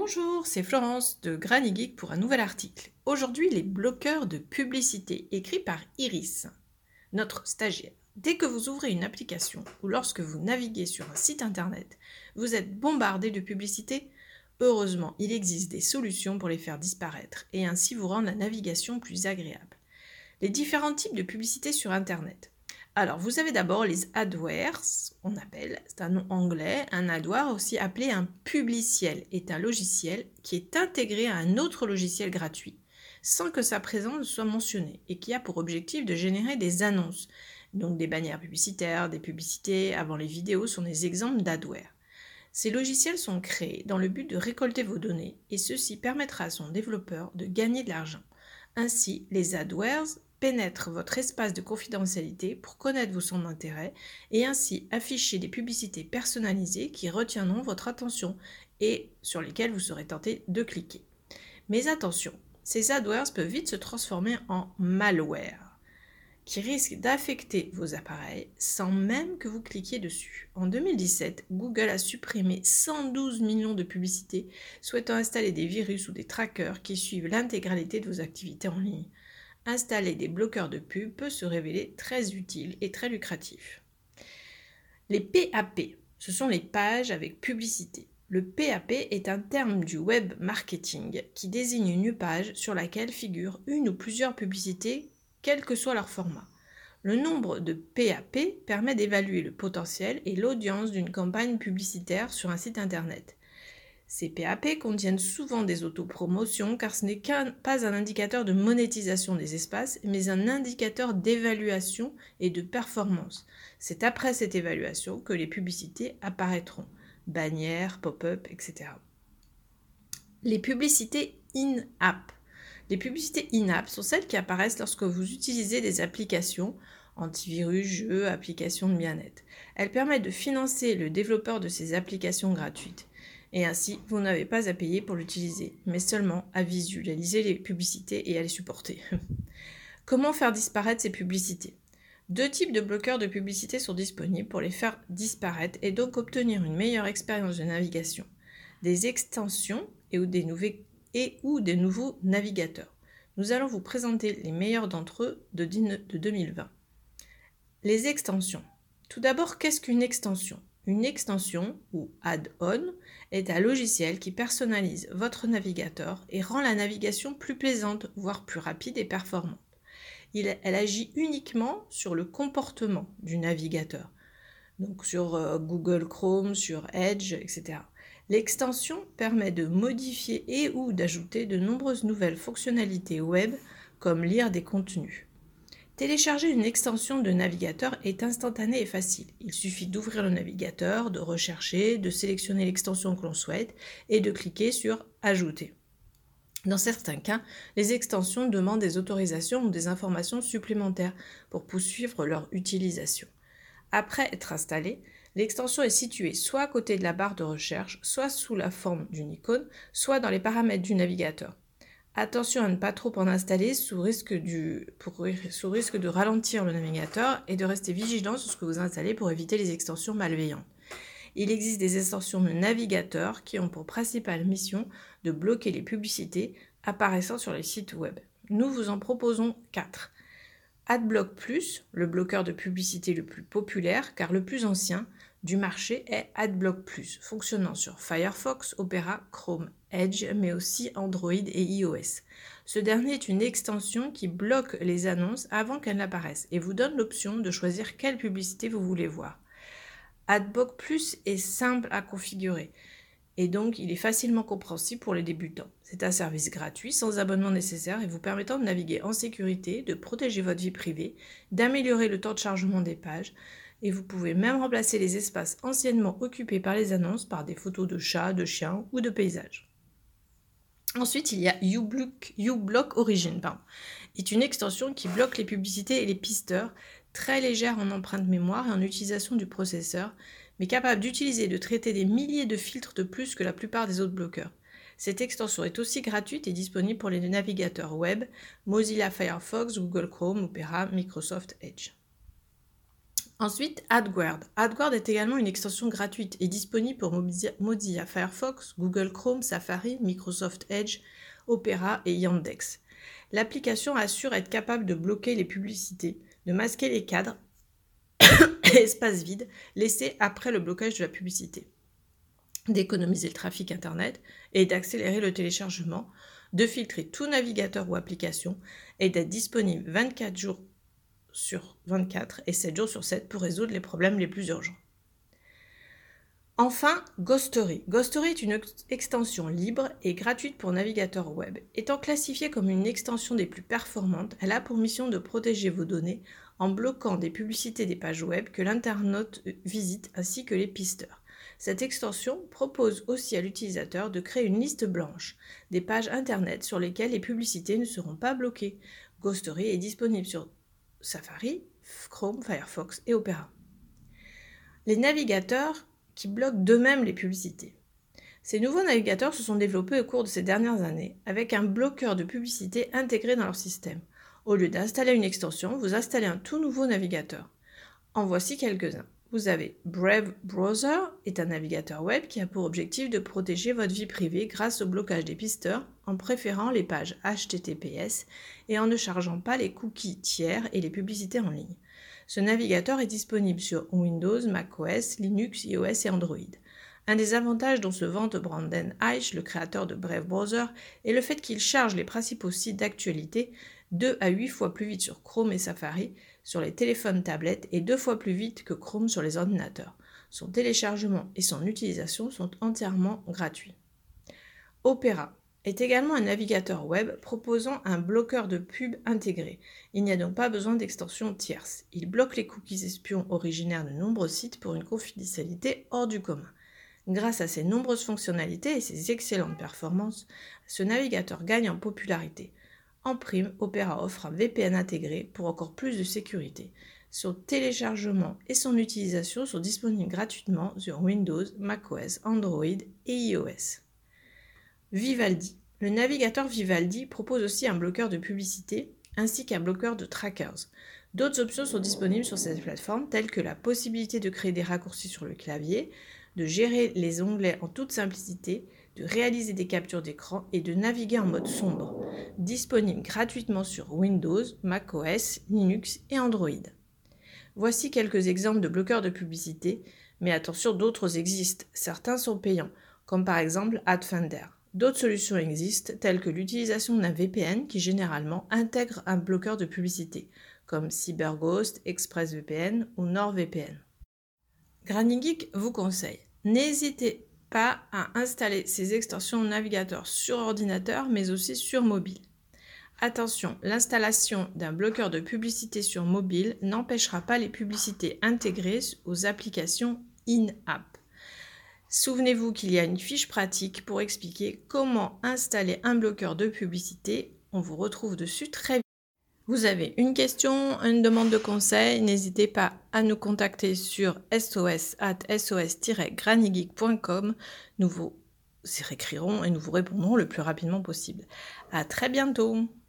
Bonjour, c'est Florence de Granny Geek pour un nouvel article. Aujourd'hui, les bloqueurs de publicité, écrit par Iris, notre stagiaire. Dès que vous ouvrez une application ou lorsque vous naviguez sur un site internet, vous êtes bombardé de publicités. Heureusement, il existe des solutions pour les faire disparaître et ainsi vous rendre la navigation plus agréable. Les différents types de publicités sur internet. Alors, vous avez d'abord les adwares, on appelle, c'est un nom anglais. Un adware, aussi appelé un publiciel, est un logiciel qui est intégré à un autre logiciel gratuit, sans que sa présence ne soit mentionnée, et qui a pour objectif de générer des annonces. Donc des bannières publicitaires, des publicités avant les vidéos sont des exemples d'adware. Ces logiciels sont créés dans le but de récolter vos données, et ceci permettra à son développeur de gagner de l'argent. Ainsi, les adwares pénètrent votre espace de confidentialité pour connaître vos centres d'intérêt et ainsi afficher des publicités personnalisées qui retiendront votre attention et sur lesquelles vous serez tenté de cliquer. Mais attention, ces adwares peuvent vite se transformer en malware qui risquent d'affecter vos appareils sans même que vous cliquiez dessus. En 2017, Google a supprimé 112 millions de publicités souhaitant installer des virus ou des trackers qui suivent l'intégralité de vos activités en ligne. Installer des bloqueurs de pub peut se révéler très utile et très lucratif. Les PAP, ce sont les pages avec publicité. Le PAP est un terme du web marketing qui désigne une page sur laquelle figurent une ou plusieurs publicités, quel que soit leur format. Le nombre de PAP permet d'évaluer le potentiel et l'audience d'une campagne publicitaire sur un site internet. Ces PAP contiennent souvent des autopromotions car ce n'est pas un indicateur de monétisation des espaces, mais un indicateur d'évaluation et de performance. C'est après cette évaluation que les publicités apparaîtront, bannières, pop-up, etc. Les publicités in-app. Les publicités in-app sont celles qui apparaissent lorsque vous utilisez des applications, antivirus, jeux, applications de bien-être. Elles permettent de financer le développeur de ces applications gratuites. Et ainsi, vous n'avez pas à payer pour l'utiliser, mais seulement à visualiser les publicités et à les supporter. Comment faire disparaître ces publicités ? Deux types de bloqueurs de publicité sont disponibles pour les faire disparaître et donc obtenir une meilleure expérience de navigation. Des extensions ou des nouveaux navigateurs. Nous allons vous présenter les meilleurs d'entre eux de 2020. Les extensions. Tout d'abord, qu'est-ce qu'une extension ? Une extension, ou add-on, est un logiciel qui personnalise votre navigateur et rend la navigation plus plaisante, voire plus rapide et performante. Elle agit uniquement sur le comportement du navigateur, donc sur Google Chrome, sur Edge, etc. L'extension permet de modifier et ou d'ajouter de nombreuses nouvelles fonctionnalités web, comme lire des contenus. Télécharger une extension de navigateur est instantané et facile. Il suffit d'ouvrir le navigateur, de rechercher, de sélectionner l'extension que l'on souhaite et de cliquer sur « Ajouter ». Dans certains cas, les extensions demandent des autorisations ou des informations supplémentaires pour poursuivre leur utilisation. Après être installée, l'extension est située soit à côté de la barre de recherche, soit sous la forme d'une icône, soit dans les paramètres du navigateur. Attention à ne pas trop en installer sous risque de ralentir le navigateur et de rester vigilant sur ce que vous installez pour éviter les extensions malveillantes. Il existe des extensions de navigateur qui ont pour principale mission de bloquer les publicités apparaissant sur les sites web. Nous vous en proposons 4. AdBlock Plus, le bloqueur de publicité le plus populaire car le plus ancien du marché est AdBlock Plus, fonctionnant sur Firefox, Opera, Chrome, Edge, mais aussi Android et iOS. Ce dernier est une extension qui bloque les annonces avant qu'elles n'apparaissent et vous donne l'option de choisir quelle publicité vous voulez voir. AdBlock Plus est simple à configurer et donc il est facilement compréhensible pour les débutants. C'est un service gratuit, sans abonnement nécessaire et vous permettant de naviguer en sécurité, de protéger votre vie privée, d'améliorer le temps de chargement des pages et vous pouvez même remplacer les espaces anciennement occupés par les annonces par des photos de chats, de chiens ou de paysages. Ensuite, il y a uBlock Origin, est une extension qui bloque les publicités et les pisteurs, très légère en empreinte mémoire et en utilisation du processeur, mais capable d'utiliser et de traiter des milliers de filtres de plus que la plupart des autres bloqueurs. Cette extension est aussi gratuite et disponible pour les navigateurs web, Mozilla Firefox, Google Chrome, Opera, Microsoft Edge. Ensuite, AdGuard. AdGuard est également une extension gratuite et disponible pour Mozilla Firefox, Google Chrome, Safari, Microsoft Edge, Opera et Yandex. L'application assure être capable de bloquer les publicités, de masquer les cadres et espaces vides laissés après le blocage de la publicité, d'économiser le trafic Internet et d'accélérer le téléchargement, de filtrer tout navigateur ou application et d'être disponible 24 jours sur 24 et 7 jours sur 7 pour résoudre les problèmes les plus urgents. Enfin, Ghostery. Ghostery est une extension libre et gratuite pour navigateurs web. Étant classifiée comme une extension des plus performantes, elle a pour mission de protéger vos données en bloquant des publicités des pages web que l'internaute visite ainsi que les pisteurs. Cette extension propose aussi à l'utilisateur de créer une liste blanche des pages internet sur lesquelles les publicités ne seront pas bloquées. Ghostery est disponible sur Safari, Chrome, Firefox et Opera. Les navigateurs qui bloquent d'eux-mêmes les publicités. Ces nouveaux navigateurs se sont développés au cours de ces dernières années avec un bloqueur de publicité intégré dans leur système. Au lieu d'installer une extension, vous installez un tout nouveau navigateur. En voici quelques-uns. Vous avez Brave Browser, est un navigateur web qui a pour objectif de protéger votre vie privée grâce au blocage des pisteurs en préférant les pages HTTPS et en ne chargeant pas les cookies tiers et les publicités en ligne. Ce navigateur est disponible sur Windows, macOS, Linux, iOS et Android. Un des avantages dont se vante Brandon Eich, le créateur de Brave Browser, est le fait qu'il charge les principaux sites d'actualité 2 à 8 fois plus vite sur Chrome et Safari, sur les téléphones tablettes et 2 fois plus vite que Chrome sur les ordinateurs. Son téléchargement et son utilisation sont entièrement gratuits. Opera est également un navigateur web proposant un bloqueur de pub intégré. Il n'y a donc pas besoin d'extension tierce. Il bloque les cookies espions originaires de nombreux sites pour une confidentialité hors du commun. Grâce à ses nombreuses fonctionnalités et ses excellentes performances, ce navigateur gagne en popularité. En prime, Opera offre un VPN intégré pour encore plus de sécurité. Son téléchargement et son utilisation sont disponibles gratuitement sur Windows, macOS, Android et iOS. Vivaldi. Le navigateur Vivaldi propose aussi un bloqueur de publicité ainsi qu'un bloqueur de trackers. D'autres options sont disponibles sur cette plateforme telles que la possibilité de créer des raccourcis sur le clavier, de gérer les onglets en toute simplicité, de réaliser des captures d'écran et de naviguer en mode sombre. Disponible gratuitement sur Windows, macOS, Linux et Android. Voici quelques exemples de bloqueurs de publicité, mais attention, d'autres existent. Certains sont payants, comme par exemple AdFinder. D'autres solutions existent, telles que l'utilisation d'un VPN qui généralement intègre un bloqueur de publicité, comme CyberGhost, ExpressVPN ou NordVPN. GrannyGeek vous conseille, n'hésitez pas à installer ces extensions navigateurs sur ordinateur, mais aussi sur mobile. Attention, l'installation d'un bloqueur de publicité sur mobile n'empêchera pas les publicités intégrées aux applications in-app. Souvenez-vous qu'il y a une fiche pratique pour expliquer comment installer un bloqueur de publicité. On vous retrouve dessus très vite. Vous avez une question, une demande de conseil, n'hésitez pas à nous contacter sur sos@sos-grannygeek.com. Nous vous écrirons et nous vous répondrons le plus rapidement possible. À très bientôt.